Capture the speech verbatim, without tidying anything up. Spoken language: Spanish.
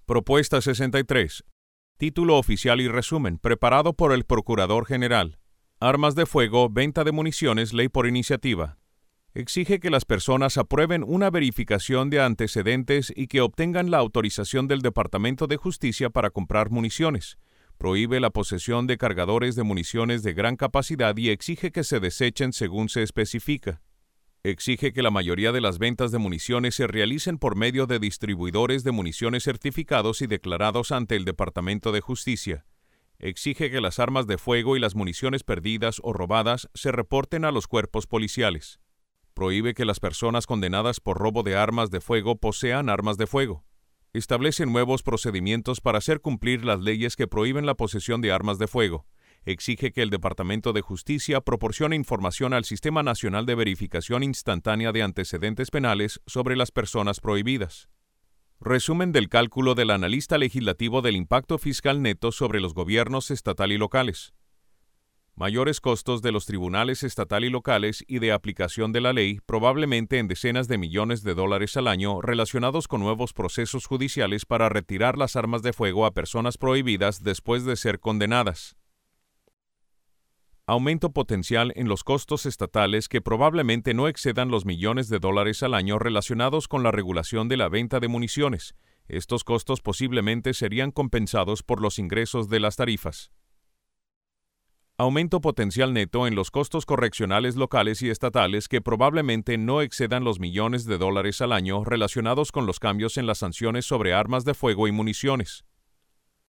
Propuesta sesenta y tres. Título oficial y resumen, preparado por el Procurador General. Armas de fuego, venta de municiones, ley por iniciativa. Exige que las personas aprueben una verificación de antecedentes y que obtengan la autorización del Departamento de Justicia para comprar municiones. Prohíbe la posesión de cargadores de municiones de gran capacidad y exige que se desechen según se especifica. Exige que la mayoría de las ventas de municiones se realicen por medio de distribuidores de municiones certificados y declarados ante el Departamento de Justicia. Exige que las armas de fuego y las municiones perdidas o robadas se reporten a los cuerpos policiales. Prohíbe que las personas condenadas por robo de armas de fuego posean armas de fuego. Establece nuevos procedimientos para hacer cumplir las leyes que prohíben la posesión de armas de fuego. Exige que el Departamento de Justicia proporcione información al Sistema Nacional de Verificación Instantánea de Antecedentes Penales sobre las personas prohibidas. Resumen del cálculo del analista legislativo del impacto fiscal neto sobre los gobiernos estatal y locales. Mayores costos de los tribunales estatal y locales y de aplicación de la ley, probablemente en decenas de millones de dólares al año, relacionados con nuevos procesos judiciales para retirar las armas de fuego a personas prohibidas después de ser condenadas. Aumento potencial en los costos estatales que probablemente no excedan los millones de dólares al año relacionados con la regulación de la venta de municiones. Estos costos posiblemente serían compensados por los ingresos de las tarifas. Aumento potencial neto en los costos correccionales locales y estatales que probablemente no excedan los millones de dólares al año relacionados con los cambios en las sanciones sobre armas de fuego y municiones.